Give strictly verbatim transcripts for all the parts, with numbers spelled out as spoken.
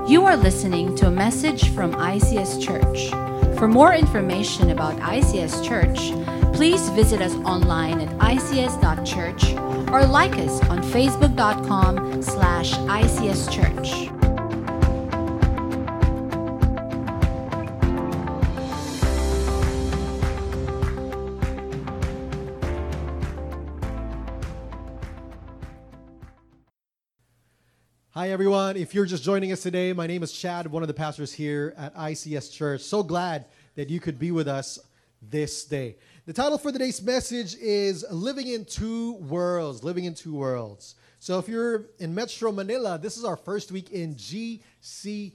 You are listening to a message from I C S Church. For more information about I C S Church, please visit us online at I C S dot church or like us on facebook dot com slash I C S Church. Hi everyone, if you're just joining us today, my name is Chad, one of the pastors here at I C S Church. So glad that you could be with us this day. The title for today's message is Living in Two Worlds, Living in Two Worlds. So if you're in Metro Manila, this is our first week in G C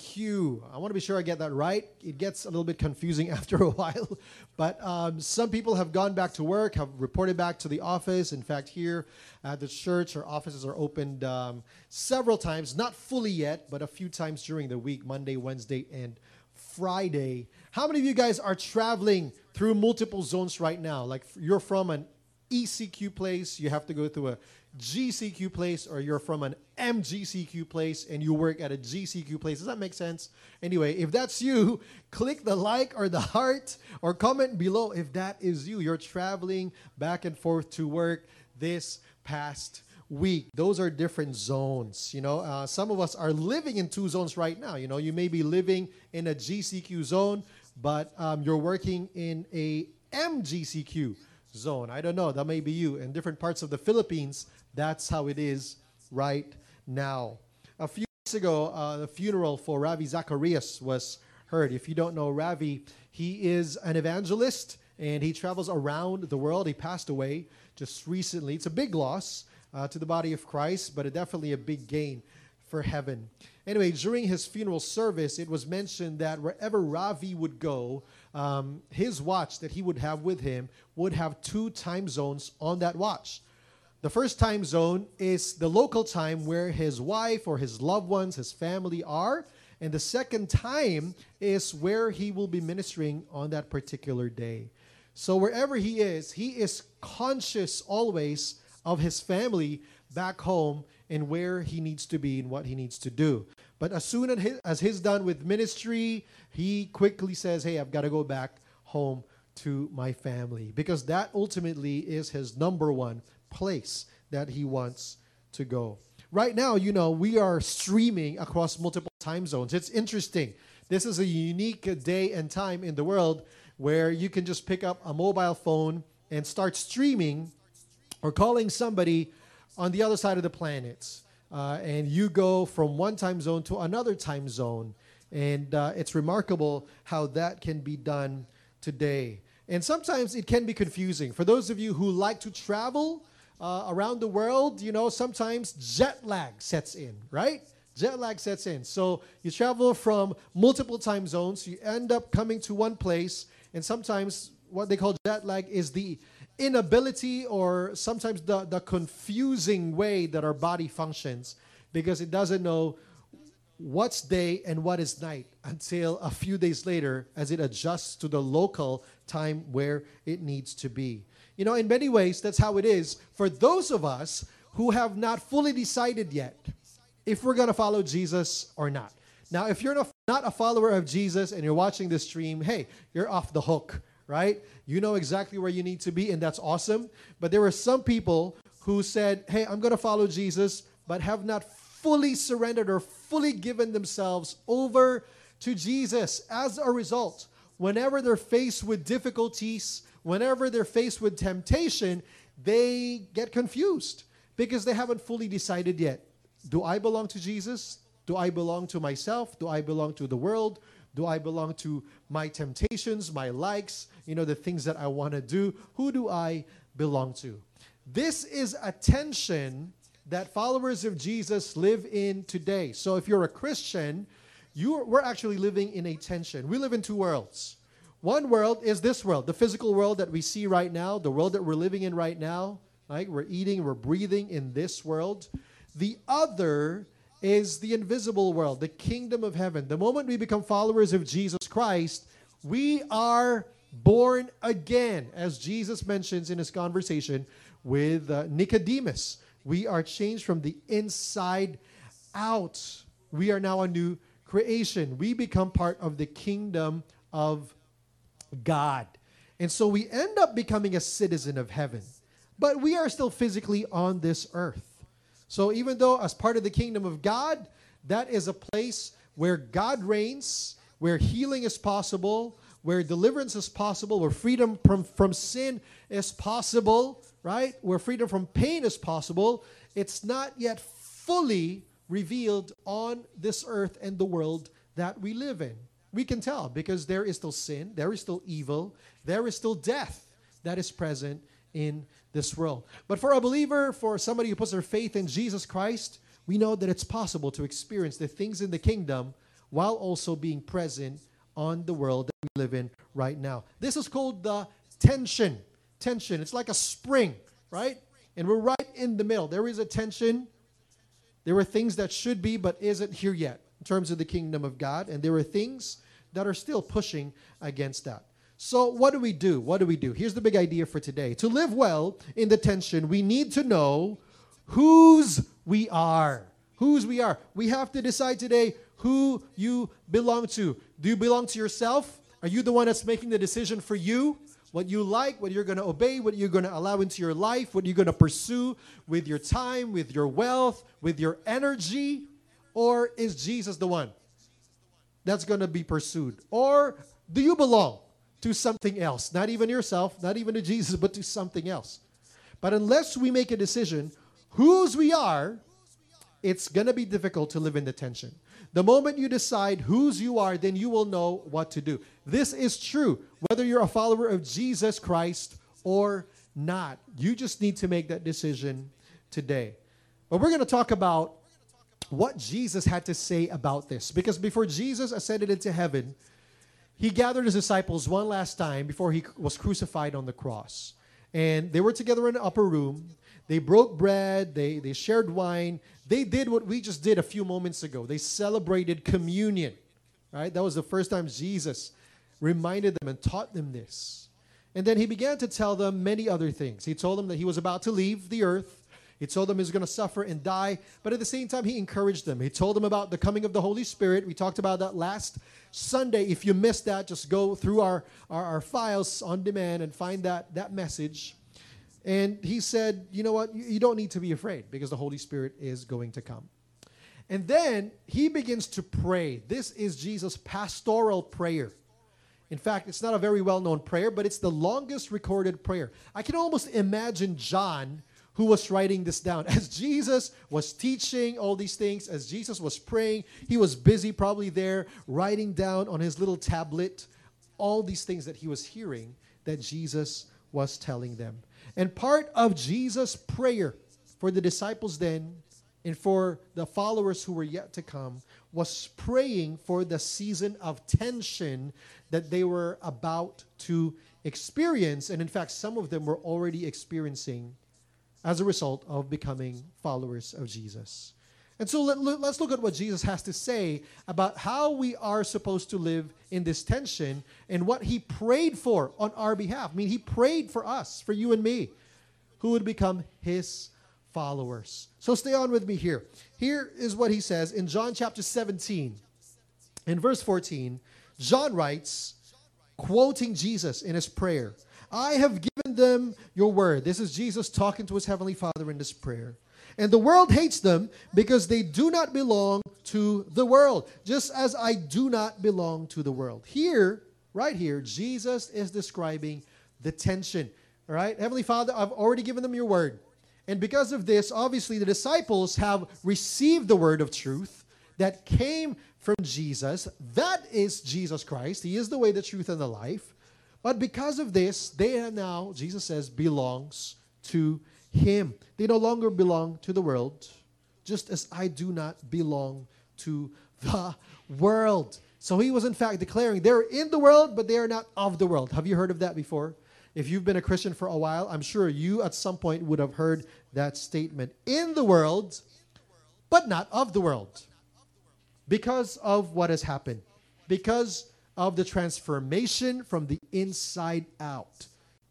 Q. I want to be sure I get that right. It gets a little bit confusing after a while, but um, some people have gone back to work, have reported back to the office. In fact, here at the church, our offices are opened um, several times, not fully yet, but a few times during the week, Monday, Wednesday, and Friday. How many of you guys are traveling through multiple zones right now? Like you're from an E C Q place, you have to go through a G C Q place, or you're from an M G C Q place and you work at a G C Q place. Does that make sense? Anyway, if that's you, click the like or the heart or comment below if that is you. You're traveling back and forth to work this past week. Those are different zones. You know, uh, some of us are living in two zones right now. You know, you may be living in a G C Q zone, but um, you're working in a M G C Q zone. I don't know. That may be you. In different parts of the Philippines, that's how it is right now. A few weeks ago, uh, the funeral for Ravi Zacharias was heard. If you don't know Ravi, he is an evangelist and he travels around the world. He passed away just recently. It's a big loss uh, to the body of Christ, but a definitely a big gain for heaven. Anyway, during his funeral service, it was mentioned that wherever Ravi would go, um, his watch that he would have with him would have two time zones on that watch. The first time zone is the local time where his wife or his loved ones, his family are. And the second time is where he will be ministering on that particular day. So wherever he is, he is conscious always of his family back home and where he needs to be and what he needs to do. But as soon as, his, as he's done with ministry, he quickly says, hey, I've got to go back home to my family. Because that ultimately is his number one place that he wants to go. Right now, you know, we are streaming across multiple time zones. It's interesting. This is a unique day and time in the world where you can just pick up a mobile phone and start streaming or calling somebody on the other side of the planet. Uh, and you go from one time zone to another time zone. And uh, it's remarkable how that can be done today. And sometimes it can be confusing. For those of you who like to travel uh, around the world, you know, sometimes jet lag sets in, right? Jet lag sets in. So you travel from multiple time zones, you end up coming to one place, and sometimes what they call jet lag is the inability or sometimes the, the confusing way that our body functions, because it doesn't know what's day and what is night until a few days later as it adjusts to the local time where it needs to be. You know, in many ways, that's how it is for those of us who have not fully decided yet if we're going to follow Jesus or not. Now, if you're not a follower of Jesus and you're watching this stream, hey, you're off the hook, right? You know exactly where you need to be, and that's awesome. But there were some people who said, hey, I'm going to follow Jesus, but have not fully surrendered or fully given themselves over to Jesus. As a result, whenever they're faced with difficulties, whenever they're faced with temptation, they get confused because they haven't fully decided yet. Do I belong to Jesus? Do I belong to myself? Do I belong to the world? Do I belong to my temptations, my likes, you know, the things that I want to do? Who do I belong to? This is a tension that followers of Jesus live in today. So if you're a Christian, you're, we're actually living in a tension. We live in two worlds. One world is this world, the physical world that we see right now, the world that we're living in right now. Right? We're eating, we're breathing in this world. The other is the invisible world, the kingdom of heaven. The moment we become followers of Jesus Christ, we are born again, as Jesus mentions in his conversation with uh, Nicodemus. We are changed from the inside out. we are now a new creation. We become part of the kingdom of God. And so we end up becoming a citizen of heaven. But we are still physically on this earth. So even though as part of the kingdom of God, that is a place where God reigns, where healing is possible, where deliverance is possible, where freedom from, from sin is possible, right? Where freedom from pain is possible, it's not yet fully revealed on this earth and the world that we live in. We can tell because there is still sin, there is still evil, there is still death that is present in this world. But for a believer, for somebody who puts their faith in Jesus Christ, we know that it's possible to experience the things in the kingdom while also being present on the world that we live in right now. This is called the tension. Tension. It's like a spring, right? And we're right in the middle. There is a tension. There are things that should be but isn't here yet in terms of the kingdom of God. And there are things that are still pushing against that. So what do we do? What do we do? Here's the big idea for today. To live well in the tension, we need to know whose we are. Whose we are. We have to decide today who you belong to. Do you belong to yourself? Are you the one that's making the decision for you? What you like, what you're going to obey, what you're going to allow into your life, what you're going to pursue with your time, with your wealth, with your energy? Or is Jesus the one that's going to be pursued? Or do you belong to something else? Not even yourself, not even to Jesus, but to something else. But unless we make a decision whose we are, it's going to be difficult to live in the tension. The moment you decide whose you are, then you will know what to do. This is true, whether you're a follower of Jesus Christ or not. You just need to make that decision today. But we're going to talk about what Jesus had to say about this. Because before Jesus ascended into heaven, he gathered his disciples one last time before he was crucified on the cross. And they were together in an upper room. They broke bread. They, they shared wine. They did what we just did a few moments ago. They celebrated communion. Right? That was the first time Jesus reminded them and taught them this. And then he began to tell them many other things. He told them that he was about to leave the earth. He told them he was going to suffer and die. But at the same time, he encouraged them. He told them about the coming of the Holy Spirit. We talked about that last Sunday. If you missed that, just go through our, our, our files on demand and find that, that message. And he said, you know what? You, you don't need to be afraid because the Holy Spirit is going to come. And then he begins to pray. This is Jesus' pastoral prayer. In fact, it's not a very well-known prayer, but it's the longest recorded prayer. I can almost imagine John, who was writing this down. As Jesus was teaching all these things, as Jesus was praying, he was busy probably there writing down on his little tablet all these things that he was hearing that Jesus was telling them. And part of Jesus' prayer for the disciples then and for the followers who were yet to come was praying for the season of tension that they were about to experience. And in fact, some of them were already experiencing as a result of becoming followers of Jesus. And so let, let's look at what Jesus has to say about how we are supposed to live in this tension and what he prayed for on our behalf. I mean, he prayed for us, for you and me, who would become his followers. So stay on with me here. Here is what he says in John chapter seventeen. In verse fourteen, John writes, quoting Jesus in his prayer, I have given them your word. This is Jesus talking to his heavenly Father in this prayer. And the world hates them because they do not belong to the world, just as I do not belong to the world. Here, right here, Jesus is describing the tension. All right, Heavenly Father, I've already given them your word. And because of this, obviously the disciples have received the word of truth that came from Jesus. That is Jesus Christ. He is the way, the truth, and the life. But because of this, they are now, Jesus says, belongs to him. They no longer belong to the world, just as I do not belong to the world. So he was in fact declaring they're in the world, but they are not of the world. Have you heard of that before? If you've been a Christian for a while, I'm sure you at some point would have heard that statement. In the world, but not of the world. Because of what has happened. Because of the transformation from the inside out.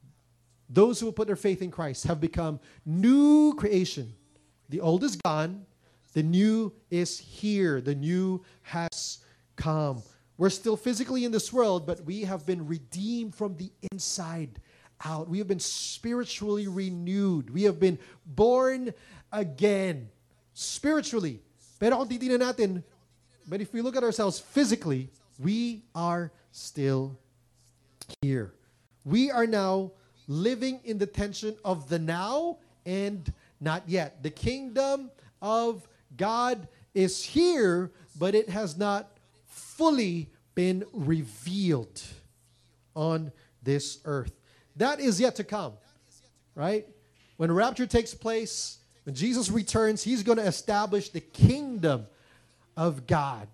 Those who put their faith in Christ have become new creation. The old is gone. The new is here. The new has come. We're still physically in this world, but we have been redeemed from the inside out. We have been spiritually renewed. We have been born again spiritually. Pero kung titignan natin, but if we look at ourselves physically, we are still here. We are now living in the tension of the now and not yet. The kingdom of God is here, but it has not fully been revealed on this earth. That is yet to come, right? When rapture takes place, when Jesus returns, he's going to establish the kingdom of God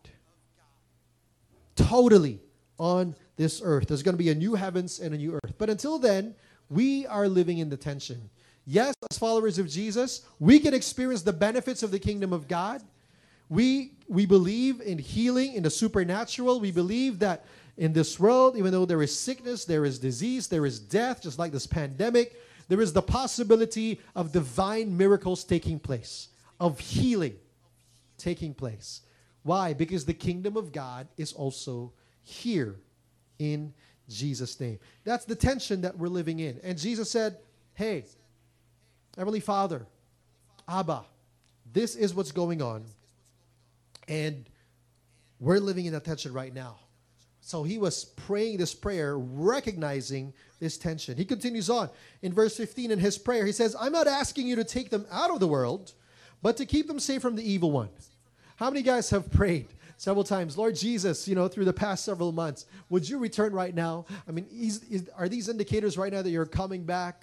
totally on this earth. There's going to be a new heavens and a new earth. But until then, we are living in the tension. Yes, as followers of Jesus, we can experience the benefits of the kingdom of God. We, we believe in healing, in the supernatural. We believe that in this world, even though there is sickness, there is disease, there is death, just like this pandemic, there is the possibility of divine miracles taking place, of healing taking place. Why? Because the kingdom of God is also here in Jesus' name. That's the tension that we're living in. And Jesus said, hey, Heavenly Father, Abba, this is what's going on. And we're living in that tension right now. So he was praying this prayer, recognizing this tension. He continues on in verse fifteen in his prayer. He says, I'm not asking you to take them out of the world, but to keep them safe from the evil one. How many guys have prayed several times, Lord Jesus, you know, through the past several months, would you return right now? I mean, is, is, are these indicators right now that you're coming back?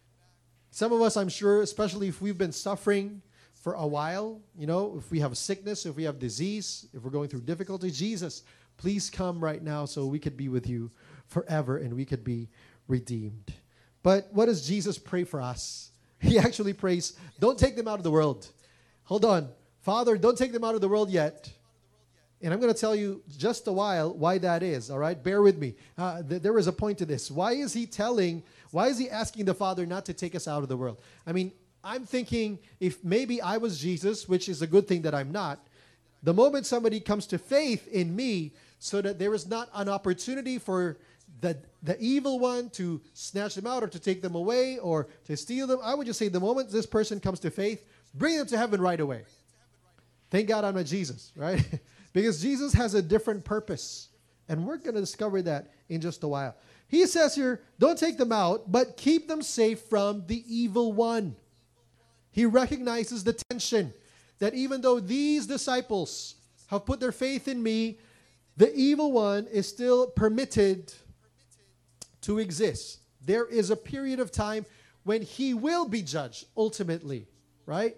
Some of us, I'm sure, especially if we've been suffering for a while, you know, if we have sickness, if we have disease, if we're going through difficulty, Jesus, please come right now so we could be with you forever and we could be redeemed. But what does Jesus pray for us? He actually prays, don't take them out of the world. Hold on. Father, don't take them out of the world yet. And I'm going to tell you just a while why that is, all right? Bear with me. Uh, th- there is a point to this. Why is he telling, why is he asking the Father not to take us out of the world? I mean, I'm thinking if maybe I was Jesus, which is a good thing that I'm not, the moment somebody comes to faith in me so that there is not an opportunity for the, the evil one to snatch them out or to take them away or to steal them, I would just say the moment this person comes to faith, bring them to heaven right away. Thank God I'm not Jesus, right? Because Jesus has a different purpose. And we're going to discover that in just a while. He says here, don't take them out, but keep them safe from the evil one. He recognizes the tension that even though these disciples have put their faith in me, the evil one is still permitted to exist. There is a period of time when he will be judged ultimately, right?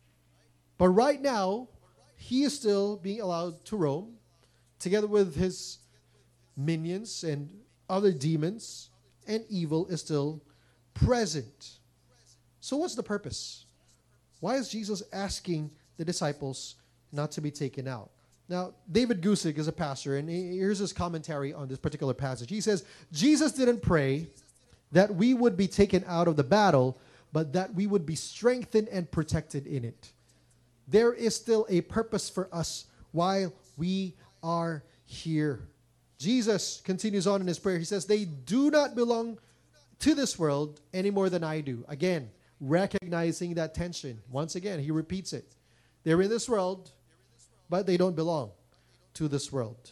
But right now, he is still being allowed to roam together with his minions and other demons, and evil is still present. So what's the purpose? Why is Jesus asking the disciples not to be taken out? Now, David Gusick is a pastor, and here's his commentary on this particular passage. He says, Jesus didn't pray that we would be taken out of the battle, but that we would be strengthened and protected in it. There is still a purpose for us while we are here. Jesus continues on in his prayer. He says, they do not belong to this world any more than I do. Again, recognizing that tension. Once again, he repeats it. They're in this world, but they don't belong to this world.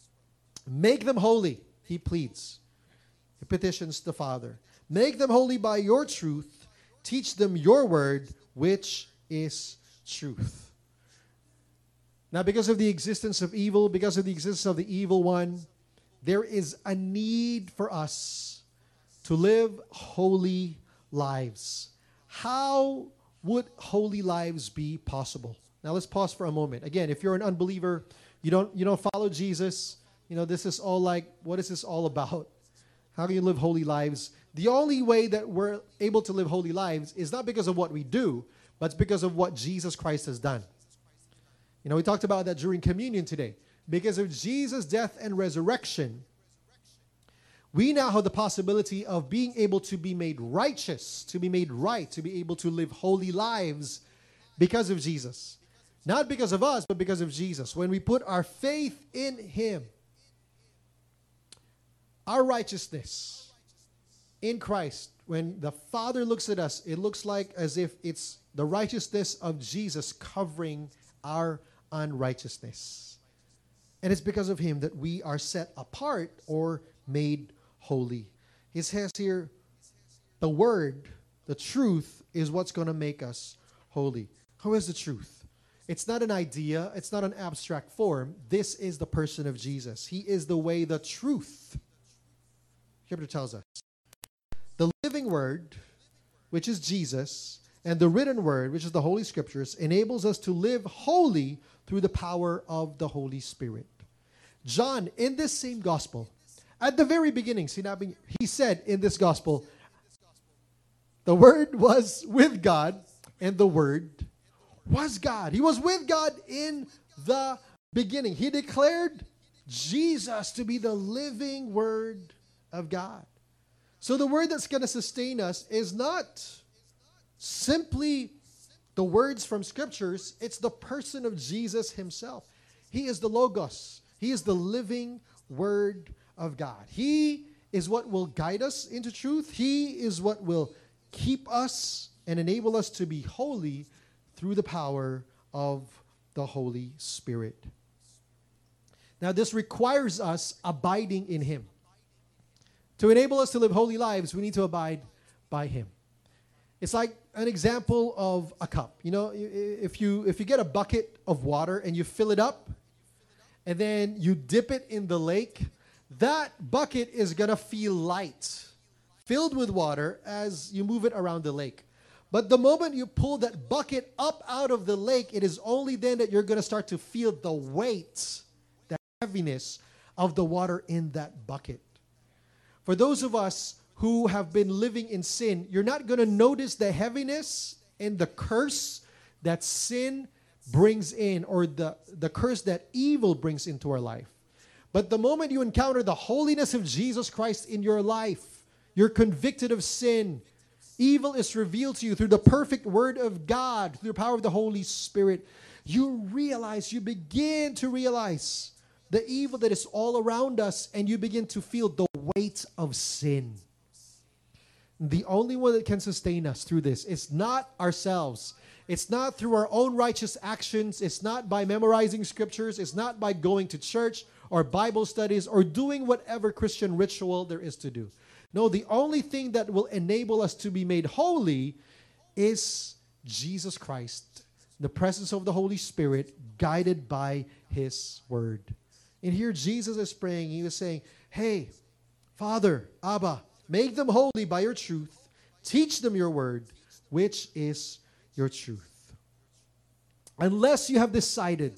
Make them holy, he pleads. He petitions the Father. Make them holy by your truth. Teach them your word, which is truth. Now, because of the existence of evil, because of the existence of the evil one, there is a need for us to live holy lives. How would holy lives be possible? Now, let's pause for a moment. Again, if you're an unbeliever, you don't you don't follow Jesus, you know, this is all like, what is this all about? How can you live holy lives? The only way that we're able to live holy lives is not because of what we do, but it's because of what Jesus Christ has done. You know, we talked about that during communion today. Because of Jesus' death and resurrection, we now have the possibility of being able to be made righteous, to be made right, to be able to live holy lives because of Jesus. Not because of us, but because of Jesus. When we put our faith in Him, our righteousness in Christ, when the Father looks at us, it looks like as if it's the righteousness of Jesus covering our unrighteousness. And it's because of Him that we are set apart or made holy. It says here, the Word, the truth, is what's going to make us holy. Who is the truth? It's not an idea. It's not an abstract form. This is the person of Jesus. He is the way, the truth. Scripture tells us. The living Word, which is Jesus, and the written Word, which is the Holy Scriptures, enables us to live holy through the power of the Holy Spirit. John, in this same gospel, at the very beginning, he said in this gospel, the Word was with God, and the Word was God. He was with God in the beginning. He declared Jesus to be the living Word of God. So the Word that's going to sustain us is not simply the words from Scriptures. It's the person of Jesus Himself. He is the Logos. He is the living Word of God. He is what will guide us into truth. He is what will keep us and enable us to be holy through the power of the Holy Spirit. Now, this requires us abiding in Him. To enable us to live holy lives, we need to abide by Him. It's like an example of a cup. You know, if you if you get a bucket of water and you fill it up, and then you dip it in the lake, that bucket is going to feel light, filled with water as you move it around the lake. But the moment you pull that bucket up out of the lake, it is only then that you're going to start to feel the weight, the heaviness of the water in that bucket. For those of us who have been living in sin, you're not going to notice the heaviness and the curse that sin brings in, or the, the curse that evil brings into our life. But the moment you encounter the holiness of Jesus Christ in your life, you're convicted of sin. Evil is revealed to you through the perfect Word of God, through the power of the Holy Spirit. You realize, you begin to realize the evil that is all around us, and you begin to feel the weight of sin. The only one that can sustain us through this is not ourselves. It's not through our own righteous actions. It's not by memorizing scriptures. It's not by going to church or Bible studies or doing whatever Christian ritual there is to do. No, the only thing that will enable us to be made holy is Jesus Christ, the presence of the Holy Spirit, guided by His Word. And here Jesus is praying. He was saying, hey, Father, Abba, make them holy by your truth. Teach them your word, which is your truth. Unless you have decided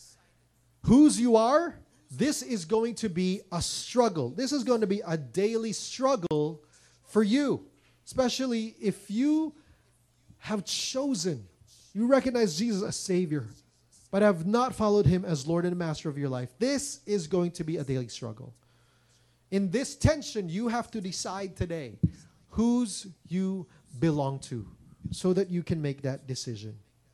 whose you are, this is going to be a struggle. This is going to be a daily struggle for you. Especially if you have chosen, you recognize Jesus as Savior, but have not followed Him as Lord and Master of your life. This is going to be a daily struggle. In this tension, you have to decide today whose you belong to so that you can make that decision.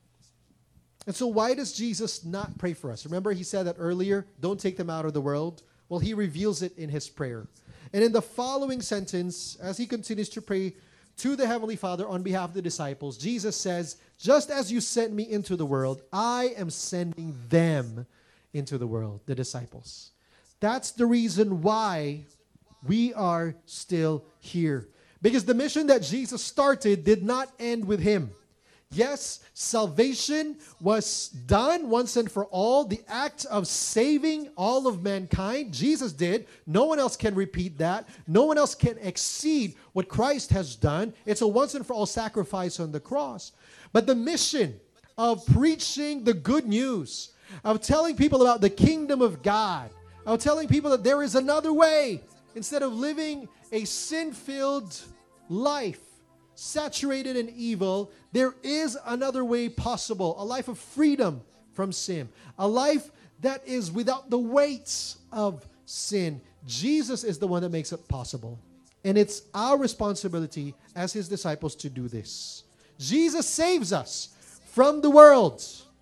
And so why does Jesus not pray for us? Remember, He said that earlier, don't take them out of the world. Well, He reveals it in His prayer. And in the following sentence, as He continues to pray to the Heavenly Father on behalf of the disciples, Jesus says, just as you sent me into the world, I am sending them into the world, the disciples. That's the reason why we are still here. Because the mission that Jesus started did not end with Him. Yes, salvation was done once and for all. The act of saving all of mankind, Jesus did. No one else can repeat that. No one else can exceed what Christ has done. It's a once and for all sacrifice on the cross. But the mission of preaching the good news, of telling people about the kingdom of God, of telling people that there is another way, instead of living a sin-filled life, saturated in evil, there is another way possible, a life of freedom from sin, a life that is without the weights of sin. Jesus is the one that makes it possible. And it's our responsibility as His disciples to do this. Jesus saves us from the world.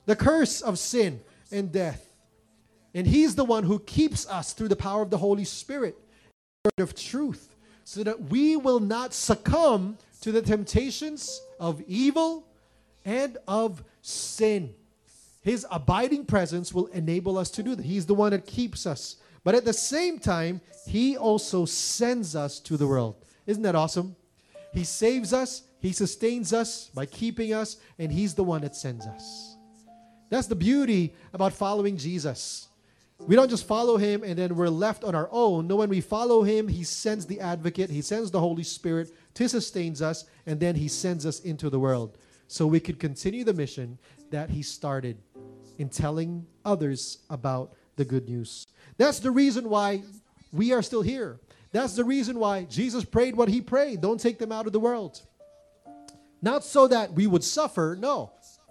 the curse of sin and death. And He's the one who keeps us through the power of the Holy Spirit, the word of truth, so that we will not succumb to the temptations of evil and of sin. His abiding presence will enable us to do that. He's the one that keeps us. But at the same time, He also sends us to the world. Isn't that awesome? He saves us, He sustains us by keeping us, and He's the one that sends us. That's the beauty about following Jesus. We don't just follow Him and then we're left on our own. No, when we follow Him, He sends the advocate, He sends the Holy Spirit to sustain us, and then He sends us into the world so we could continue the mission that He started in telling others about the good news. That's the reason why we are still here. That's the reason why Jesus prayed what He prayed. Don't take them out of the world. Not so that we would suffer, no.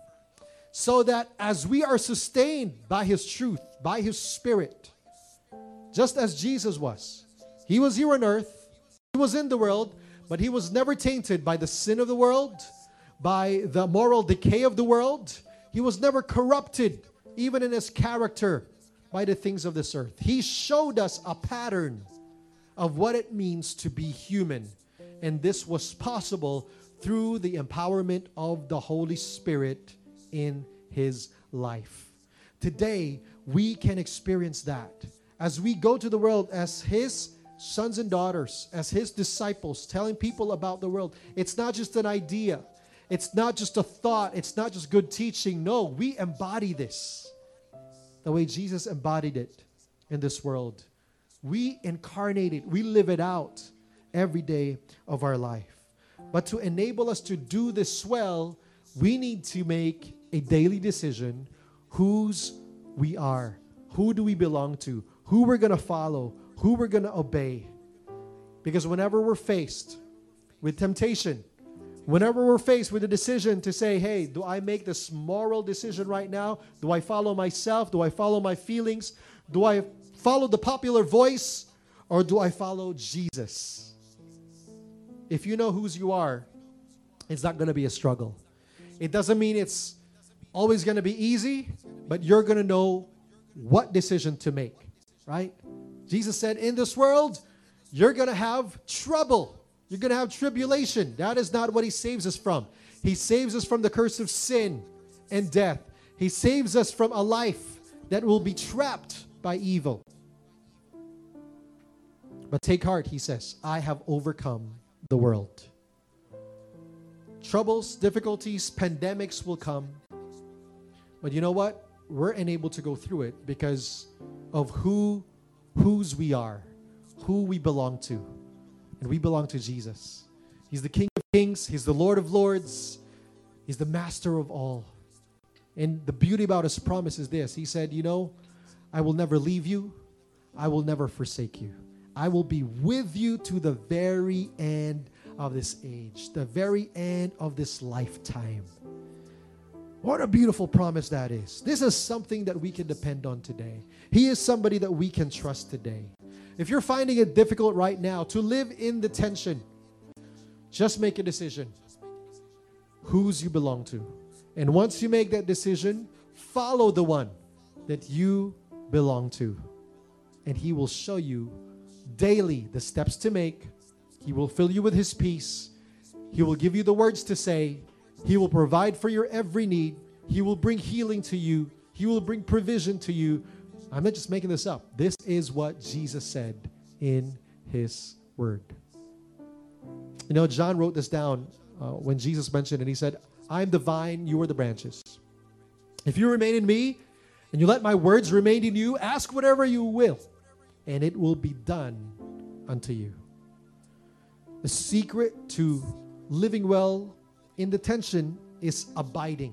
So that as we are sustained by His truth, by His Spirit, just as Jesus was. He was here on earth, He was in the world, but He was never tainted by the sin of the world, by the moral decay of the world. He was never corrupted, even in His character, by the things of this earth. He showed us a pattern of what it means to be human. And this was possible through the empowerment of the Holy Spirit in His life. Today, we can experience that. As we go to the world as His sons and daughters, as His disciples, telling people about the world. It's not just an idea. It's not just a thought. It's not just good teaching. No, we embody this the way Jesus embodied it in this world. We incarnate it. We live it out every day of our life. But to enable us to do this well, we need to make a daily decision whose we are. Who do we belong to? Who we're going to follow? Who we're going to obey? Because whenever we're faced with temptation, whenever we're faced with a decision to say, hey, do I make this moral decision right now? Do I follow myself? Do I follow my feelings? Do I follow the popular voice? Or do I follow Jesus? If you know whose you are, it's not going to be a struggle. It doesn't mean it's always going to be easy, but you're going to know what decision to make, right? Jesus said, in this world, you're going to have trouble. You're going to have tribulation. That is not what He saves us from. He saves us from the curse of sin and death. He saves us from a life that will be trapped by evil. But take heart, He says, I have overcome the world. Troubles, difficulties, pandemics will come. But you know what? We're unable to go through it because of who, whose we are, who we belong to. And we belong to Jesus. He's the King of Kings. He's the Lord of Lords. He's the Master of all. And the beauty about His promise is this. He said, you know, I will never leave you. I will never forsake you. I will be with you to the very end of this age, the very end of this lifetime. What a beautiful promise that is. This is something that we can depend on today. He is somebody that we can trust today. If you're finding it difficult right now to live in the tension, just make a decision. Whose you belong to. And once you make that decision, follow the one that you belong to. And He will show you daily the steps to make. He will fill you with His peace. He will give you the words to say. He will provide for your every need. He will bring healing to you. He will bring provision to you. I'm not just making this up. This is what Jesus said in His word. You know, John wrote this down uh, when Jesus mentioned it. He said, I'm the vine, you are the branches. If you remain in me and you let my words remain in you, ask whatever you will, and it will be done unto you. The secret to living well in the tension is abiding,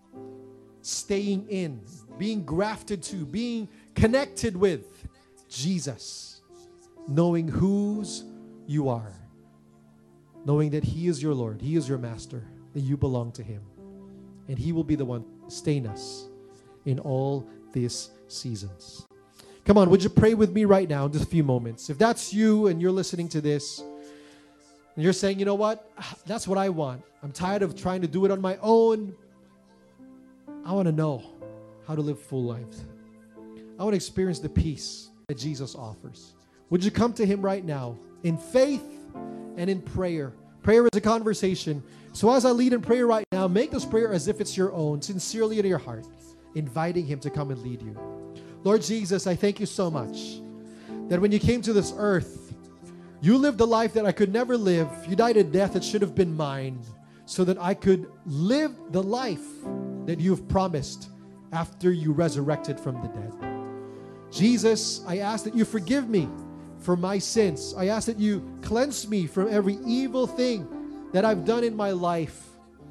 staying in, being grafted to, being connected with Jesus, knowing whose you are, knowing that He is your Lord, He is your Master, that you belong to Him, and He will be the one sustaining us in all these seasons. Come on, would you pray with me right now in just a few moments? If that's you and you're listening to this, and you're saying, you know what, that's what I want. I'm tired of trying to do it on my own. I want to know how to live full lives. I want to experience the peace that Jesus offers. Would you come to Him right now in faith and in prayer? Prayer is a conversation. So as I lead in prayer right now, make this prayer as if it's your own, sincerely in your heart, inviting Him to come and lead you. Lord Jesus, I thank you so much that when you came to this earth, you lived a life that I could never live. You died a death that should have been mine so that I could live the life that you've promised after you resurrected from the dead. Jesus, I ask that you forgive me for my sins. I ask that you cleanse me from every evil thing that I've done in my life.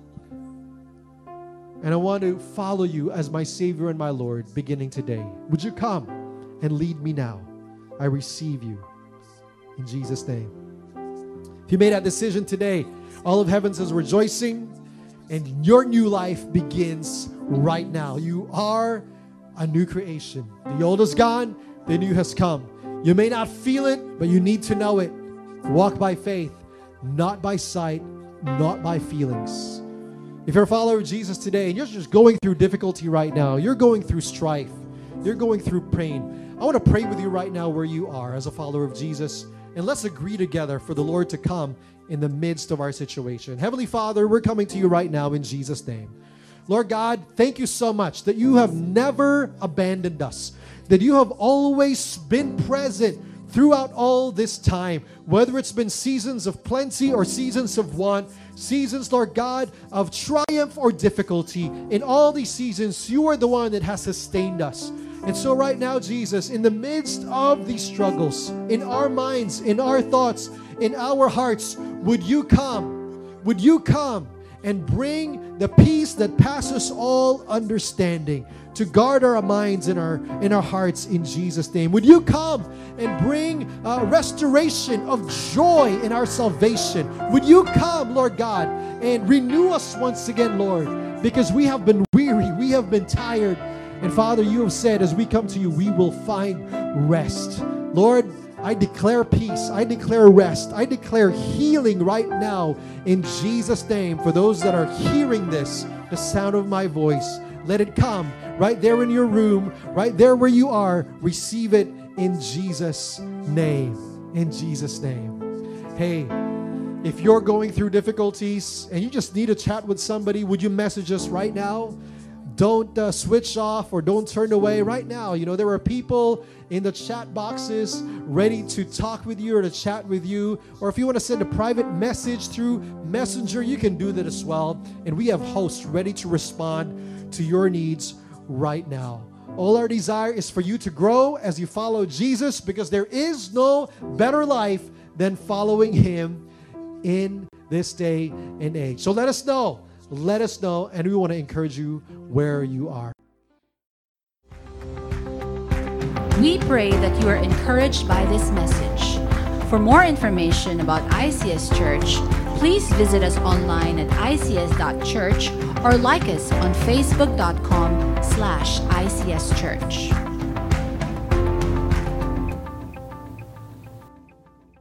And I want to follow you as my Savior and my Lord beginning today. Would you come and lead me now? I receive you in Jesus' name. If you made that decision today, all of heaven is rejoicing, and your new life begins right now. You are a new creation. The old is gone, the new has come. You may not feel it, but you need to know it. Walk by faith, not by sight, not by feelings. If you're a follower of Jesus today and you're just going through difficulty right now, you're going through strife, you're going through pain, I want to pray with you right now where you are as a follower of Jesus, and let's agree together for the Lord to come in the midst of our situation. Heavenly Father, we're coming to you right now in Jesus' name. Lord God, thank you so much that you have never abandoned us, that you have always been present throughout all this time, whether it's been seasons of plenty or seasons of want, seasons, Lord God, of triumph or difficulty. In all these seasons, you are the one that has sustained us. And so right now, Jesus, in the midst of these struggles, in our minds, in our thoughts, in our hearts, would you come? Would you come and bring the peace that passes all understanding to guard our minds and our, in our hearts in Jesus' name? Would you come and bring uh, restoration of joy in our salvation? Would you come, Lord God, and renew us once again, Lord, because we have been weary, we have been tired. And Father, you have said as we come to you, we will find rest. Lord, I declare peace. I declare rest. I declare healing right now in Jesus' name. For those that are hearing this, the sound of my voice, let it come right there in your room, right there where you are. Receive it in Jesus' name. In Jesus' name. Hey, if you're going through difficulties and you just need to chat with somebody, would you message us right now? Don't uh, switch off or don't turn away right now. You know, there are people in the chat boxes ready to talk with you or to chat with you. Or if you want to send a private message through Messenger, you can do that as well. And we have hosts ready to respond to your needs right now. All our desire is for you to grow as you follow Jesus, because there is no better life than following Him in this day and age. So let us know. Let us know, and we want to encourage you where you are. We pray that you are encouraged by this message. For more information about I C S Church, please visit us online at I C S dot church or like us on facebook dot com slash I C S Church.